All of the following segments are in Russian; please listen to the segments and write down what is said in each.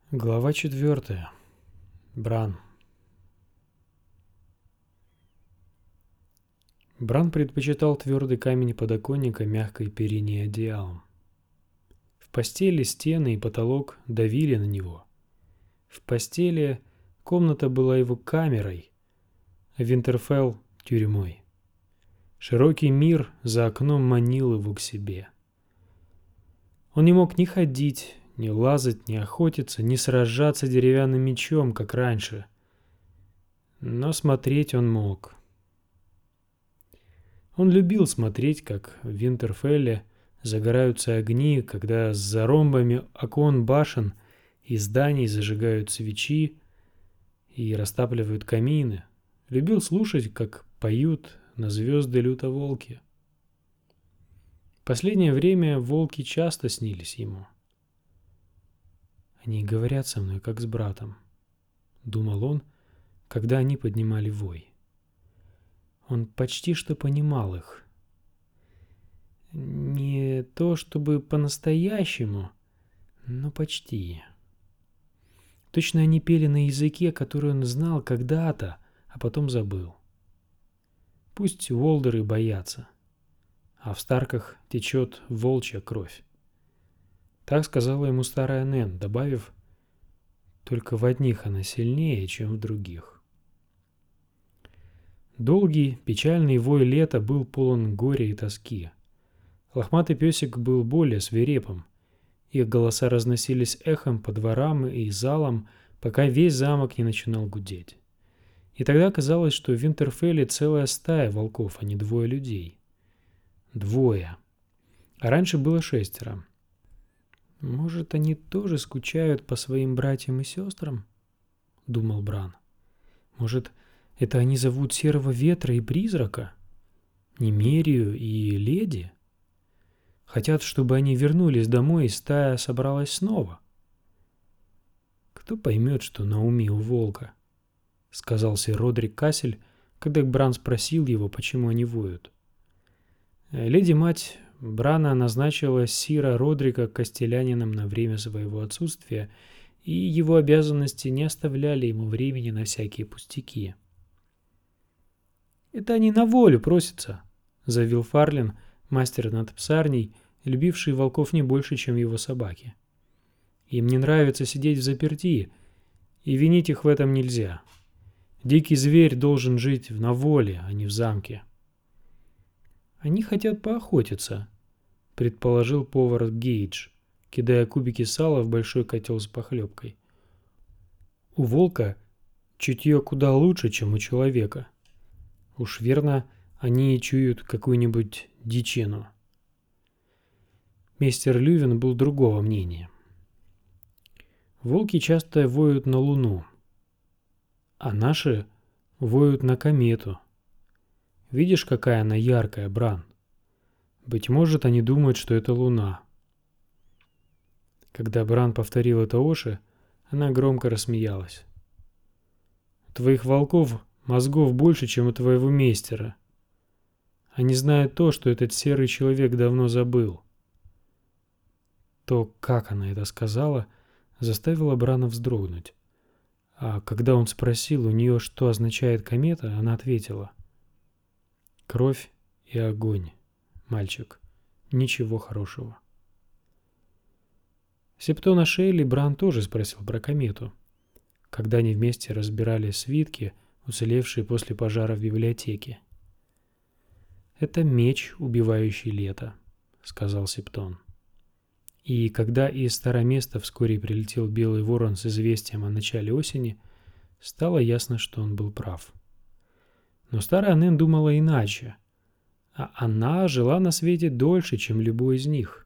Глава 4. Бран. Бран предпочитал твердый камень подоконника мягкой перине и одеялом. В постели стены и потолок давили на него. В постели комната была его камерой, а Винтерфелл — тюрьмой. Широкий мир за окном манил его к себе. Он не мог ни ходить, ни лазать, ни охотиться, ни сражаться деревянным мечом, как раньше. Но смотреть он мог. Он любил смотреть, как в Винтерфелле загораются огни, когда за ромбами окон башен и зданий зажигают свечи и растапливают камины. Любил слушать, как поют на звезды лютоволки. Последнее время волки часто снились ему. «Они говорят со мной, как с братом», — думал он, когда они поднимали вой. Он почти что понимал их. Не то чтобы по-настоящему, но почти. Точно они пели на языке, который он знал когда-то, а потом забыл. Пусть уолдеры боятся, а в Старках течет волчья кровь. Так сказала ему старая Нэн, добавив, только в одних она сильнее, чем в других. Долгий, печальный вой лета был полон горя и тоски. Лохматый песик был более свирепым. Их голоса разносились эхом по дворам и залам, пока весь замок не начинал гудеть. И тогда казалось, что в Винтерфелле целая стая волков, а не двое людей. Двое. А раньше было 6. «Может, они тоже скучают по своим братьям и сестрам?» — думал Бран. «Может, это они зовут Серого Ветра и Призрака? Немерию и Леди? Хотят, чтобы они вернулись домой, и стая собралась снова?» «Кто поймет, что на уме у волка?» — сказал сэр Родрик Кассель, когда Бран спросил его, почему они воют. Леди-мать Брана назначила сира Родрика костелянином на время своего отсутствия, и его обязанности не оставляли ему времени на всякие пустяки. «Это они на волю просятся», — заявил Фарлин, мастер над псарней, любивший волков не больше, чем его собаки. «Им не нравится сидеть взаперти, и винить их в этом нельзя. Дикий зверь должен жить на воле, а не в замке». «Они хотят поохотиться», — предположил повар Гейдж, кидая кубики сала в большой котел с похлебкой. «У волка чутье куда лучше, чем у человека. Уж верно, они чуют какую-нибудь дичину». Мистер Лювин был другого мнения. «Волки часто воют на луну, а наши воют на комету. Видишь, какая она яркая, Бран? Быть может, они думают, что это луна». Когда Бран повторил это Оше, она громко рассмеялась. «У твоих волков мозгов больше, чем у твоего мейстера. Они знают то, что этот серый человек давно забыл». То, как она это сказала, заставило Брана вздрогнуть. А когда он спросил у нее, что означает комета, она ответила: «Кровь и огонь, мальчик, ничего хорошего». Септона Шейли Бран тоже спросил про комету, когда они вместе разбирали свитки, уцелевшие после пожара в библиотеке. «Это меч, убивающий лето», — сказал Септон. И когда из Староместа вскоре прилетел Белый Ворон с известием о начале осени, стало ясно, что он был прав. Но старая Нэн думала иначе, а она жила на свете дольше, чем любой из них.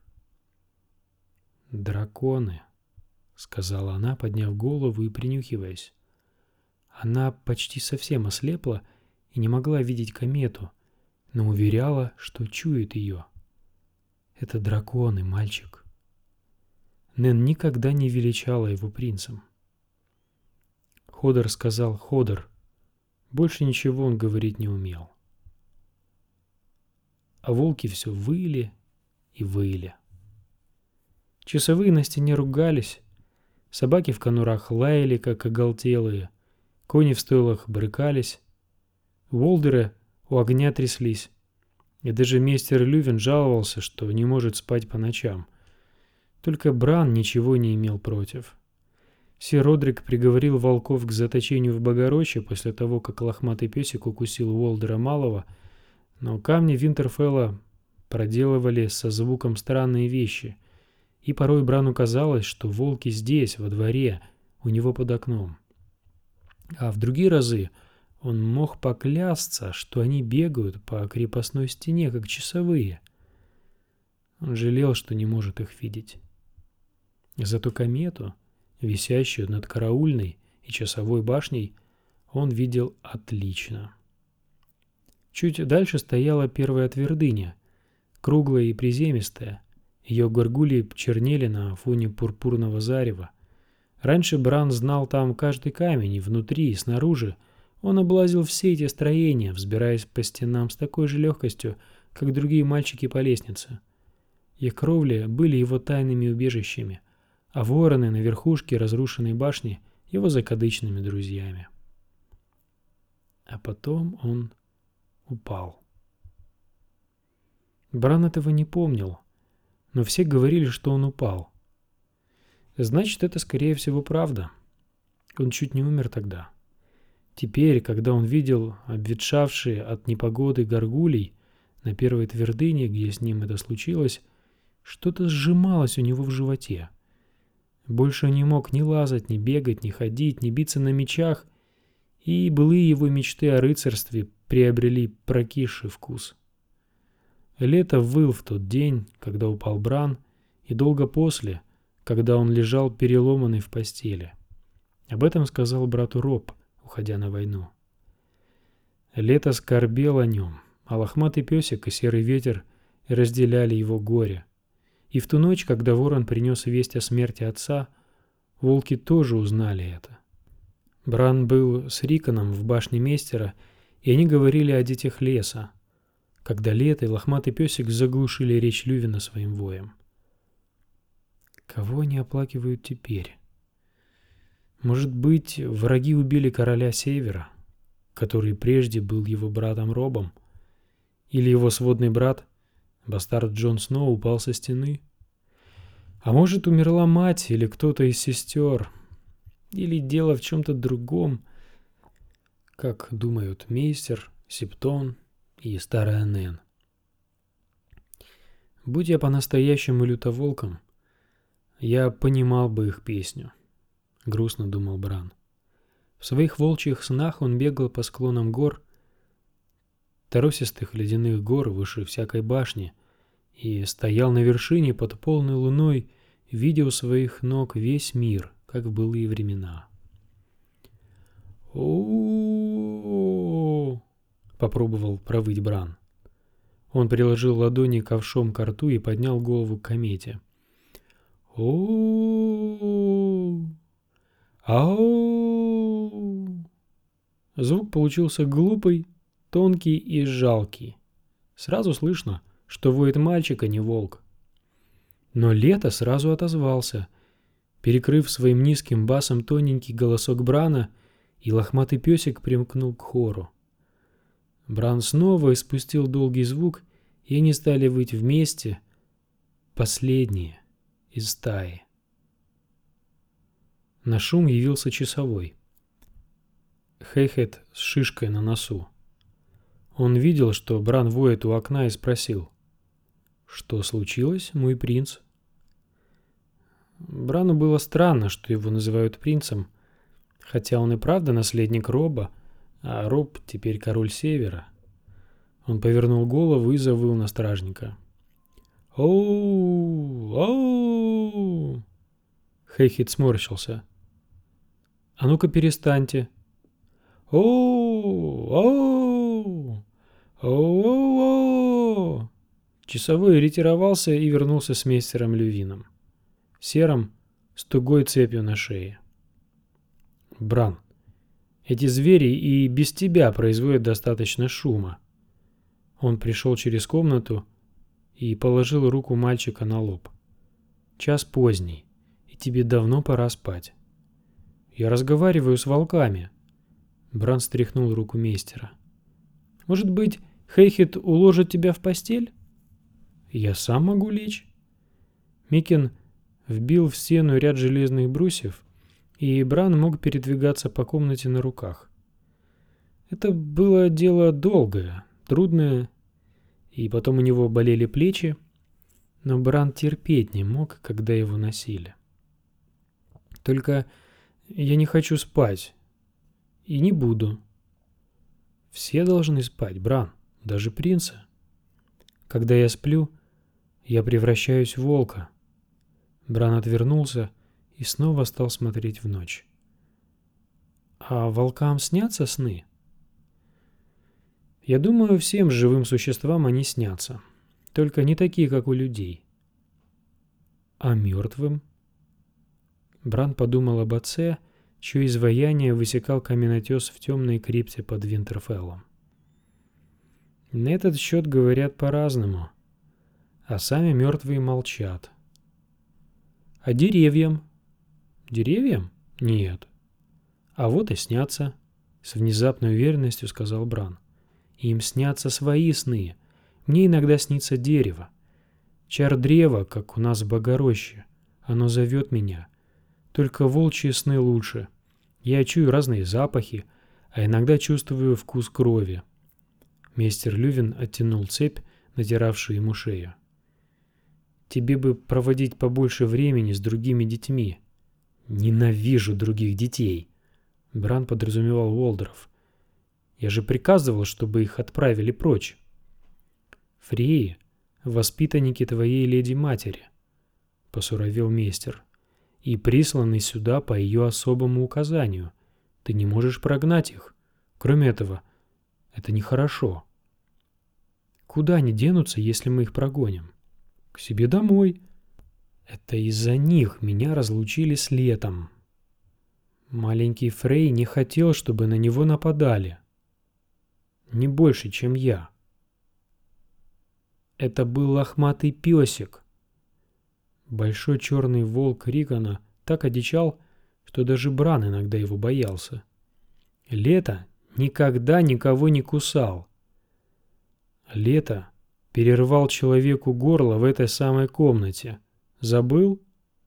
«Драконы», — сказала она, подняв голову и принюхиваясь. Она почти совсем ослепла и не могла видеть комету, но уверяла, что чует ее. «Это драконы, мальчик». Нэн никогда не величала его принцем. Ходор сказал «Ходор». Больше ничего он говорить не умел. А волки все выли и выли. Часовые на стене ругались, Собаки в конурах лаяли, как оголтелые. Кони в стойлах брыкались. Уолдеры у огня тряслись. И даже мистер Лювин жаловался, что не может спать по ночам. Только Бран ничего не имел против. Сир Родрик приговорил волков к заточению в Богородче после того, как лохматый песик укусил Уолдера Малого, но камни Винтерфелла проделывали со звуком странные вещи, и порой Брану казалось, что волки здесь, во дворе, у него под окном. А в другие разы он мог поклясться, что они бегают по крепостной стене, как часовые. Он жалел, что не может их видеть. Зато комету, висящую над караульной и часовой башней, он видел отлично. Чуть дальше стояла первая твердыня, круглая и приземистая. Ее горгульи чернели на фоне пурпурного зарева. Раньше Бран знал там каждый камень, и внутри, и снаружи. Он облазил все эти строения, взбираясь по стенам с такой же легкостью, как другие мальчики по лестнице. Их кровли были его тайными убежищами, а вороны на верхушке разрушенной башни — его закадычными друзьями. А потом он упал. Бран этого не помнил, но все говорили, что он упал. Значит, это, скорее всего, правда. Он чуть не умер тогда. Теперь, когда он видел обветшавшие от непогоды горгулей на первой твердыне, где с ним это случилось, что-то сжималось у него в животе. Больше он не мог ни лазать, ни бегать, ни ходить, ни биться на мечах, и былые его мечты о рыцарстве приобрели прокисший вкус. Лето выл в тот день, когда упал Бран, и долго после, когда он лежал переломанный в постели. Об этом сказал брату Роб, уходя на войну. Лето скорбел о нем, а лохматый песик и серый ветер разделяли его горе. И в ту ночь, когда ворон принес весть о смерти отца, волки тоже узнали это. Бран был с Риконом в башне мейстера, и они говорили о детях леса, когда Лето и лохматый песик заглушили речь Лювина своим воем. Кого они оплакивают теперь? Может быть, враги убили короля Севера, который прежде был его братом Робом, или его сводный брат, бастард Джон Сноу, упал со стены? А может, умерла мать или кто-то из сестер? Или дело в чем-то другом, как думают мейстер, Септон и старая Нэн? Будь я по-настоящему лютоволком, я понимал бы их песню, — грустно думал Бран. В своих волчьих снах он бегал по склонам гор, торосистых ледяных гор выше всякой башни, и стоял на вершине под полной луной, видя у своих ног весь мир, как в былые времена. «О-о-о-о!» — попробовал провыть Бран. Он приложил ладони ковшом ко рту и поднял голову к комете. «О-о-о-о! Ау!» Звук получился глупый, тонкий и жалкий. Сразу слышно, что воет мальчик, а не волк. Но Лето сразу отозвался, перекрыв своим низким басом тоненький голосок Брана, и лохматый песик примкнул к хору. Бран снова испустил долгий звук, и они стали выть вместе, последние из стаи. На шум явился часовой. Хейхет с шишкой на носу. Он видел, что Бран воет у окна, и спросил: «Что случилось, мой принц?» Брану было странно, что его называют принцем, хотя он и правда наследник Роба, а Роб теперь король Севера. Он повернул голову и завыл на стражника. «Оу! Оу!» Хейхет сморщился. «А ну-ка перестаньте!» «Оу! Оу! Оу-оу-оу!» Часовой ретировался и вернулся с мейстером Лювином, серым, с тугой цепью на шее. «Бран, эти звери и без тебя производят достаточно шума». Он пришел через комнату и положил руку мальчика на лоб. Час поздний, и тебе давно пора спать. Я разговариваю с волками. Бран стряхнул руку мейстера. Может быть, Хейхет уложит тебя в постель? Я сам могу лечь. Микин вбил в стену ряд железных брусьев, и Бран мог передвигаться по комнате на руках. Это было дело долгое, трудное, и потом у него болели плечи, но Бран терпеть не мог, когда его носили. Только я не хочу спать. И не буду. Все должны спать, Бран, даже принцы. Когда я сплю, я превращаюсь в волка. Бран отвернулся и снова стал смотреть в ночь. А волкам снятся сны? Я думаю, всем живым существам они снятся. Только не такие, как у людей. А мертвым? Бран подумал об отце, чье изваяние высекал каменотес в темной крипте под Винтерфеллом. На этот счет говорят по-разному, а сами мертвые молчат. А деревьям? Деревьям? Нет. А вот и снятся, с внезапной уверенностью сказал Бран. Им снятся свои сны. Мне иногда снится дерево. Чар древа, как у нас в Богороще. Оно зовет меня. Только волчьи сны лучше. Я чую разные запахи, а иногда чувствую вкус крови. Мейстер Лювин оттянул цепь, натиравшую ему шею. Тебе бы проводить побольше времени с другими детьми. Ненавижу других детей. Бран подразумевал Уолдеров. Я же приказывал, чтобы их отправили прочь. Фреи — воспитанники твоей леди-матери, посуровел мейстер. И присланы сюда по ее особому указанию. Ты не можешь прогнать их. Кроме этого, это нехорошо. Куда они денутся, если мы их прогоним? К себе домой. Это из-за них меня разлучили с Летом. Маленький Фрей не хотел, чтобы на него нападали. Не больше, чем я. Это был лохматый песик. Большой черный волк Рикона так одичал, что даже Бран иногда его боялся. Лето никогда никого не кусал. Лето перервал человеку горло в этой самой комнате. Забыл?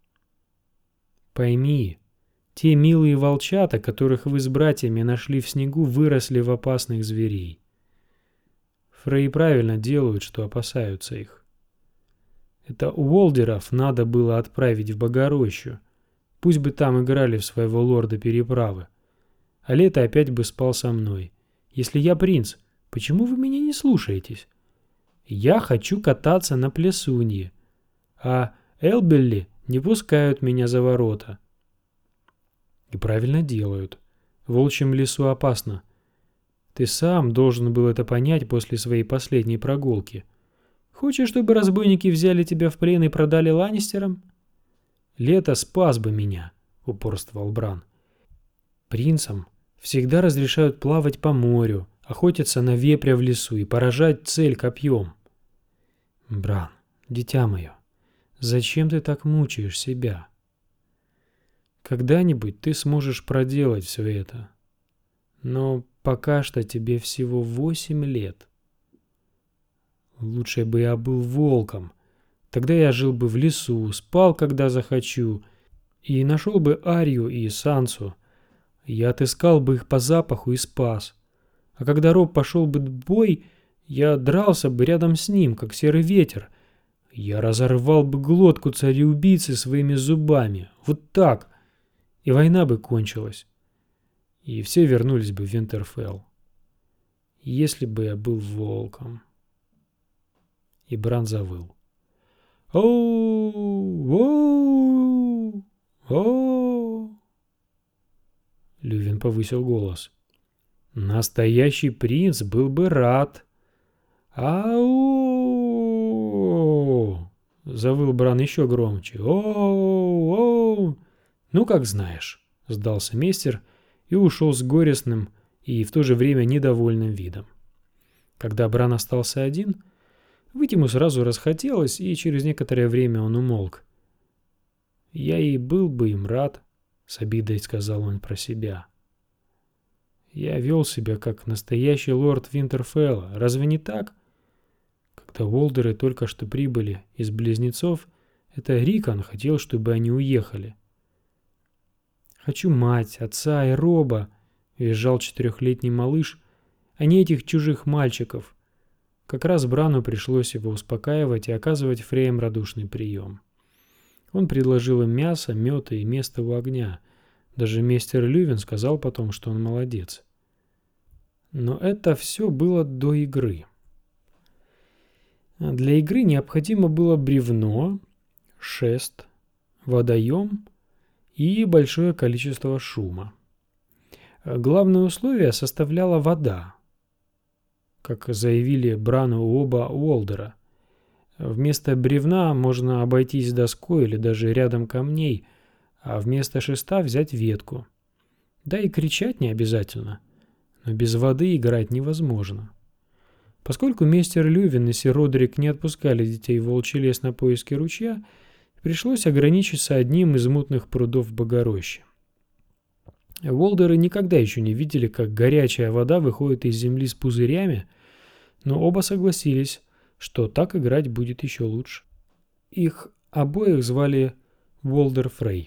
Пойми, те милые волчата, которых вы с братьями нашли в снегу, выросли в опасных зверей. Фреи правильно делают, что опасаются их. Это Уолдеров надо было отправить в Богорощу. Пусть бы там играли в своего лорда переправы. А Лето опять бы спал со мной. Если я принц, почему вы меня не слушаетесь? Я хочу кататься на плесунье, а Элбелли не пускают меня за ворота. И правильно делают. В волчьем лесу опасно. Ты сам должен был это понять после своей последней прогулки. Хочешь, чтобы разбойники взяли тебя в плен и продали Ланнистерам? Лето спас бы меня, упорствовал Бран. Принцам всегда разрешают плавать по морю, охотиться на вепря в лесу и поражать цель копьем. Бран, дитя мое, зачем ты так мучаешь себя? Когда-нибудь ты сможешь проделать все это. Но пока что тебе всего 8 лет. Лучше бы я был волком. Тогда я жил бы в лесу, спал, когда захочу, и нашел бы Арию и Сансу. Я отыскал бы их по запаху и спас. А когда Роб пошел бы в бой, я дрался бы рядом с ним, как серый ветер. Я разорвал бы глотку цареубийцы своими зубами. Вот так. И война бы кончилась. И все вернулись бы в Винтерфелл. Если бы я был волком. И Бран завыл. «Оу! Оу! Оу!» Лювин повысил голос. «Настоящий принц был бы рад!» «Ау!» — завыл Бран еще громче. «Оу! Оу!» «Ну, как знаешь», — сдался мейстер и ушел с горестным и в то же время недовольным видом. Когда Бран остался один, выйти ему сразу расхотелось, и через некоторое время он умолк. Я и был бы им рад, с обидой сказал он про себя. Я вел себя как настоящий лорд Винтерфелла, разве не так? Когда Уолдеры только что прибыли из Близнецов, это Рикон хотел, чтобы они уехали. «Хочу мать, отца и Роба», — визжал 4-летний малыш, «а не этих чужих мальчиков». Как раз Брану пришлось его успокаивать и оказывать Фреям радушный прием. Он предложил им мясо, мед и место у огня. Даже мистер Лювин сказал потом, что он молодец. Но это все было до игры. Для игры необходимо было бревно, шест, водоем и большое количество шума. Главное условие составляла вода, как заявили Брану оба Уолдера. Вместо бревна можно обойтись доской или даже рядом камней, а вместо шеста взять ветку. Да и кричать не обязательно, но без воды играть невозможно. Поскольку мистер Лювин и сир Родрик не отпускали детей в волчий лес на поиски ручья, пришлось ограничиться одним из мутных прудов Богорощи. Уолдеры никогда еще не видели, как горячая вода выходит из земли с пузырями, но оба согласились, что так играть будет еще лучше. Их обоих звали Уолдер Фрей.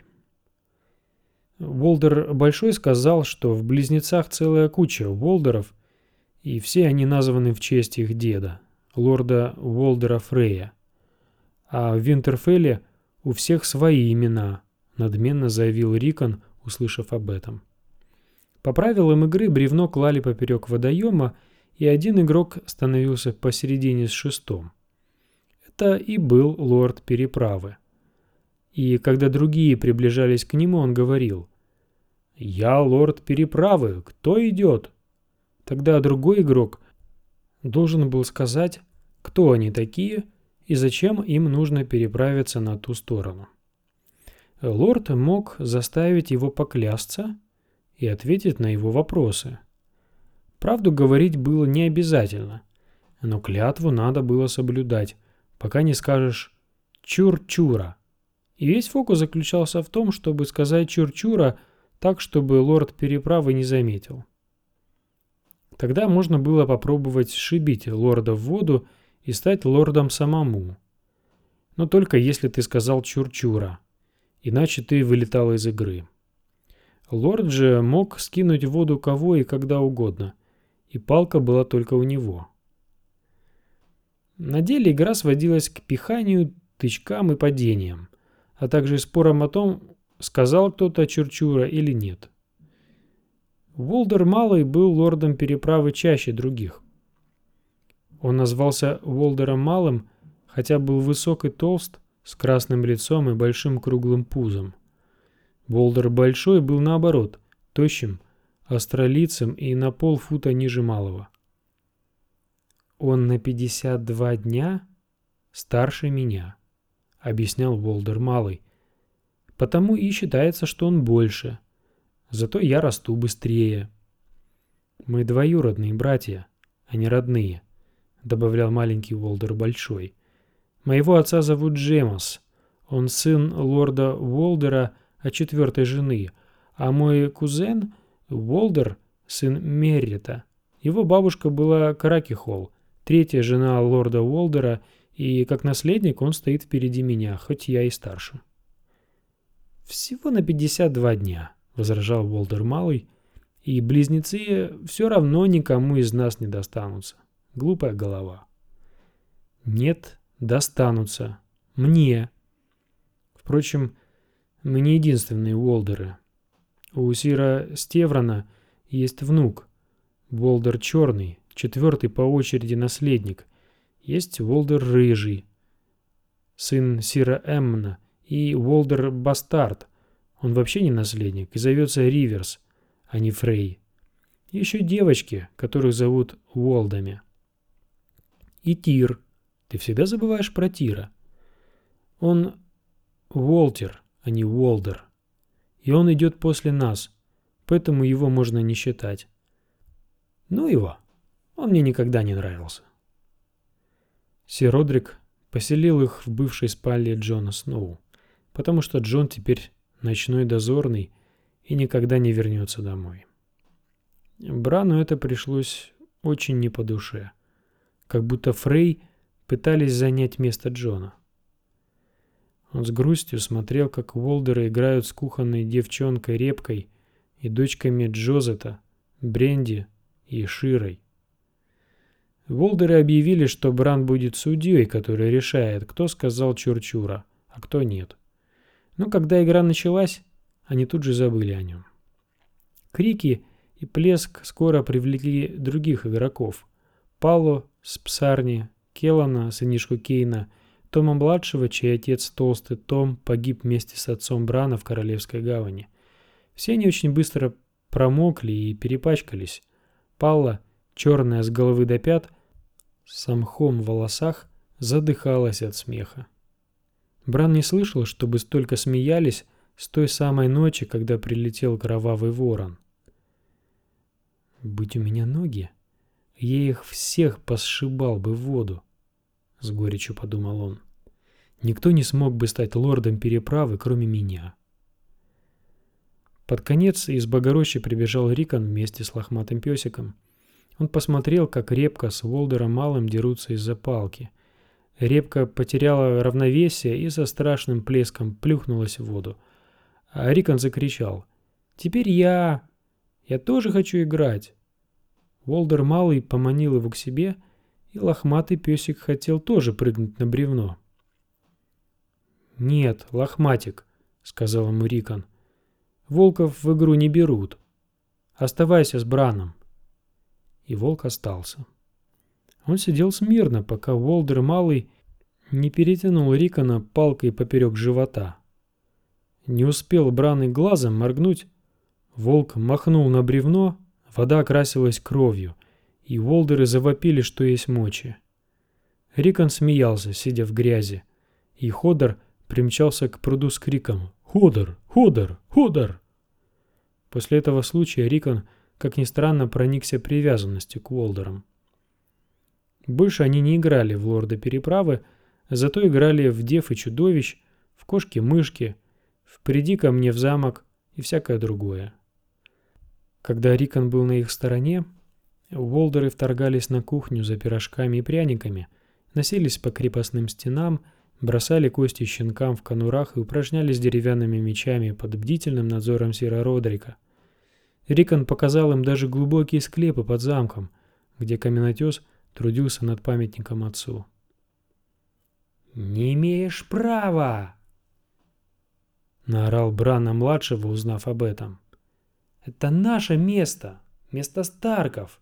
Уолдер Большой сказал, что в Близнецах целая куча Уолдеров, и все они названы в честь их деда, лорда Уолдера Фрея. А в Винтерфелле у всех свои имена, надменно заявил Рикон, услышав об этом. По правилам игры бревно клали поперек водоема, и один игрок становился посередине с шестом. Это и был лорд Переправы. И когда другие приближались к нему, он говорил: «Я лорд Переправы, кто идет?» Тогда другой игрок должен был сказать, кто они такие и зачем им нужно переправиться на ту сторону. Лорд мог заставить его поклясться и ответить на его вопросы. Правду говорить было не обязательно, но клятву надо было соблюдать, пока не скажешь «чур-чура». И весь фокус заключался в том, чтобы сказать «чур-чура» так, чтобы лорд Переправы не заметил. Тогда можно было попробовать сшибить лорда в воду и стать лордом самому. Но только если ты сказал «чур-чура», иначе ты вылетал из игры. Лорд же мог скинуть в воду кого и когда угодно, и палка была только у него. На деле игра сводилась к пиханию, тычкам и падениям, а также спорам о том, сказал кто-то чурчура или нет. Уолдер Малый был лордом Переправы чаще других. Он назвался Уолдером Малым, хотя был высок и толст, с красным лицом и большим круглым пузом. Уолдер Большой был наоборот, тощим, остролицым и на полфута ниже Малого. «Он на 52 дня старше меня», — объяснял Уолдер Малый. «Потому и считается, что он больше. Зато я расту быстрее». «Мы двоюродные братья, а не родные», — добавлял маленький Уолдер Большой. «Моего отца зовут Джемос. Он сын лорда Уолдера от 4-й жены, а мой кузен Уолдер — сын Меррита. Его бабушка была Каракихол, 3-я жена лорда Уолдера, и как наследник он стоит впереди меня, хоть я и старше». «Всего на 52 дня», — возражал Уолдер Малый, «и близнецы все равно никому из нас не достанутся. Глупая голова». «Нет, достанутся. Мне. Впрочем, мы не единственные Уолдеры. У сира Стеврона есть внук, Уолдер Черный, 4-й по очереди наследник. Есть Уолдер Рыжий, сын сира Эммона, и Уолдер Бастард. Он вообще не наследник и зовется Риверс, а не Фрей. Еще девочки, которых зовут Уолдами. И Тир. Ты всегда забываешь про Тира. Он Уолтер, а не Уолдер. И он идет после нас, поэтому его можно не считать. Ну его, он мне никогда не нравился». Сир Родрик поселил их в бывшей спальне Джона Сноу, потому что Джон теперь ночной дозорный и никогда не вернется домой. Брану это пришлось очень не по душе, как будто Фрей пытались занять место Джона. Он с грустью смотрел, как Уолдеры играют с кухонной девчонкой Репкой и дочками Джозета, Бренди и Широй. Уолдеры объявили, что Бран будет судьей, который решает, кто сказал чур-чура, а кто нет. Но когда игра началась, они тут же забыли о нем. Крики и плеск скоро привлекли других игроков. Пало с Псарни, Келлана, сынишку Кейна, Тома-младшего, чей отец толстый Том погиб вместе с отцом Брана в Королевской гавани. Все они очень быстро промокли и перепачкались. Палла, черная с головы до пят, с мхом в волосах, задыхалась от смеха. Бран не слышал, чтобы столько смеялись с той самой ночи, когда прилетел кровавый ворон. «Будь у меня ноги, я их всех посшибал бы в воду», — с горечью подумал он. «Никто не смог бы стать лордом переправы, кроме меня». Под конец из Богорощи прибежал Рикон вместе с лохматым песиком. Он посмотрел, как Репка с Уолдером Малым дерутся из-за палки. Репка потеряла равновесие и со страшным плеском плюхнулась в воду. А Рикон закричал: «Теперь я! Я тоже хочу играть!» Уолдер Малый поманил его к себе, и лохматый песик хотел тоже прыгнуть на бревно. «Нет, лохматик», — сказал ему Рикон, — «волков в игру не берут. Оставайся с Браном». И волк остался. Он сидел смирно, пока Уолдер Малый не перетянул Рикона палкой поперек живота. Не успел Бран и глазом моргнуть, волк махнул на бревно, вода окрасилась кровью, и Уолдеры завопили, что есть мочи. Рикон смеялся, сидя в грязи, и Ходор примчался к пруду с криком: «Ходор! Ходор! Ходор!» После этого случая Рикон, как ни странно, проникся привязанностью к Уолдерам. Больше они не играли в лорда переправы, зато играли в дев и чудовищ, в кошки-мышки, в «Приди ко мне в замок» и всякое другое. Когда Рикон был на их стороне, Уолдеры вторгались на кухню за пирожками и пряниками, носились по крепостным стенам, бросали кости щенкам в конурах и упражнялись деревянными мечами под бдительным надзором сира Родрика. Рикон показал им даже глубокие склепы под замком, где каменотес трудился над памятником отцу. «Не имеешь права!» — наорал Брана-младшего, узнав об этом. «Это наше место, место Старков!»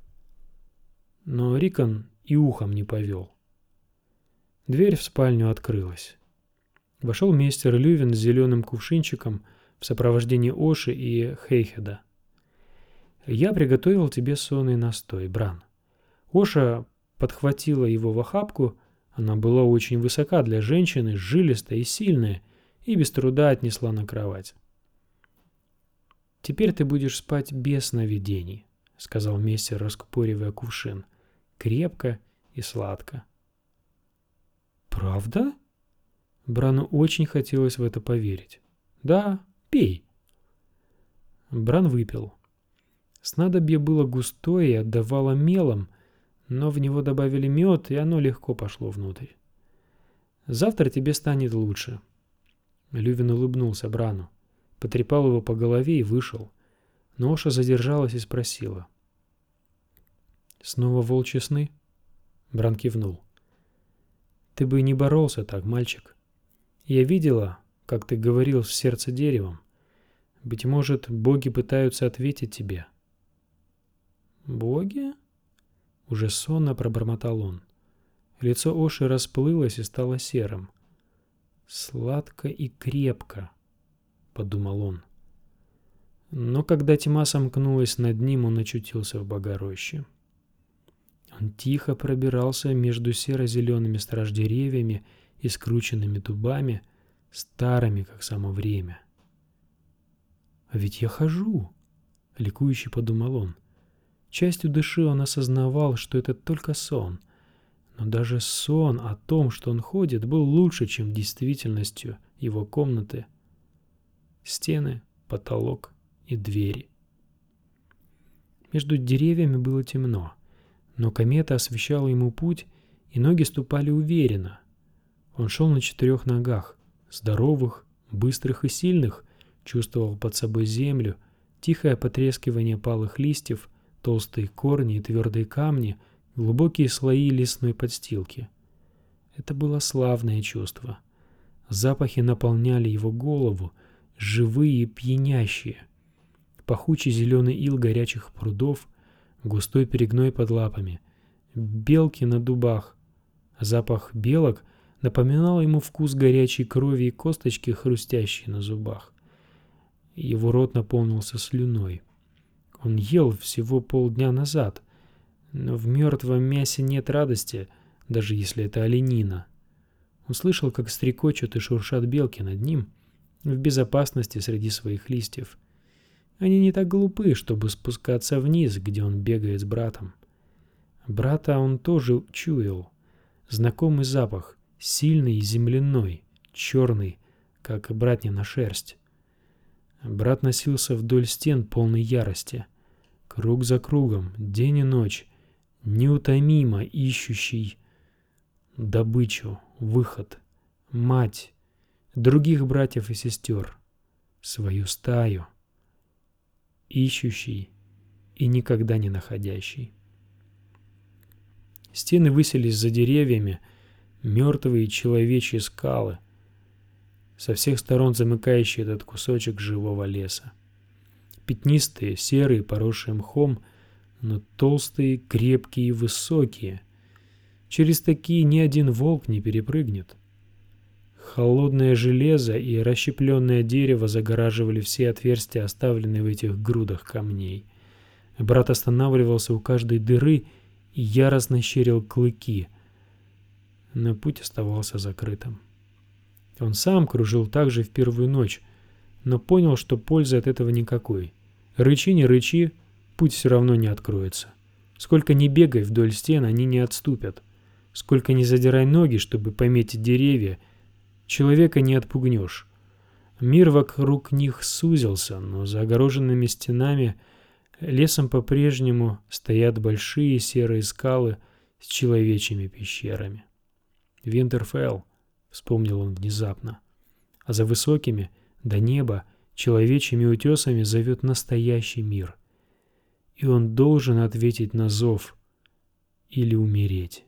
Но Рикон и ухом не повел. Дверь в спальню открылась. Вошел мистер Лювин с зеленым кувшинчиком в сопровождении Оши и Хейхеда. «Я приготовил тебе сонный настой, Бран». Оша подхватила его в охапку, она была очень высока для женщины, жилистая и сильная, и без труда отнесла на кровать. «Теперь ты будешь спать без сновидений», — сказал мистер, раскупоривая кувшин, — «крепко и сладко». «Правда?» Брану очень хотелось в это поверить. «Да, пей». Бран выпил. Снадобье было густое и отдавало мелом, но в него добавили мед, и оно легко пошло внутрь. «Завтра тебе станет лучше». Лювин улыбнулся Брану, потрепал его по голове и вышел. Но Оша задержалась и спросила: «Снова волчьи сны?» Бран кивнул. «Ты бы не боролся так, мальчик. Я видела, как ты говорил в сердце деревом. Быть может, боги пытаются ответить тебе». «Боги?» — уже сонно пробормотал он. Лицо Оши расплылось и стало серым. «Сладко и крепко», — подумал он. Но когда тьма сомкнулась над ним, он очутился в Богороще. Он тихо пробирался между серо-зелеными страж-деревьями и скрученными дубами, старыми, как само время. «А ведь я хожу», — ликующе подумал он. Частью души он осознавал, что это только сон, но даже сон о том, что он ходит, был лучше, чем в действительности его комнаты, стены, потолок и двери. Между деревьями было темно, но комета освещала ему путь, и ноги ступали уверенно. Он шел на 4 ногах, здоровых, быстрых и сильных, чувствовал под собой землю, тихое потрескивание палых листьев, толстые корни и твердые камни, глубокие слои лесной подстилки. Это было славное чувство. Запахи наполняли его голову, живые и пьянящие. Пахучий зеленый ил горячих прудов, густой перегной под лапами, белки на дубах. Запах белок напоминал ему вкус горячей крови и косточки, хрустящие на зубах. Его рот наполнился слюной. Он ел всего полдня назад, но в мертвом мясе нет радости, даже если это оленина. Он слышал, как стрекочут и шуршат белки над ним, в безопасности среди своих листьев. Они не так глупы, чтобы спускаться вниз, где он бегает с братом. Брата он тоже чуял. Знакомый запах, сильный и земляной, черный, как и братнина шерсть. Брат носился вдоль стен полной ярости, круг за кругом, день и ночь, неутомимо ищущий добычу, выход, мать, других братьев и сестер, свою стаю, ищущий и никогда не находящий. Стены высились за деревьями, мертвые человечьи скалы, со всех сторон замыкающие этот кусочек живого леса. Пятнистые, серые, поросшие мхом, но толстые, крепкие и высокие. Через такие ни один волк не перепрыгнет. Холодное железо и расщепленное дерево загораживали все отверстия, оставленные в этих грудах камней. Брат останавливался у каждой дыры и яростно щерил клыки, но путь оставался закрытым. Он сам кружил так же в первую ночь, но понял, что пользы от этого никакой. Рычи не рычи, путь все равно не откроется. Сколько ни бегай вдоль стен, они не отступят. Сколько ни задирай ноги, чтобы пометить деревья, человека не отпугнешь. Мир вокруг них сузился, но за огороженными стенами лесом по-прежнему стоят большие серые скалы с человечьими пещерами. Винтерфелл, вспомнил он внезапно, а за высокими, до неба, человечьими утесами зовет настоящий мир. И он должен ответить на зов или умереть.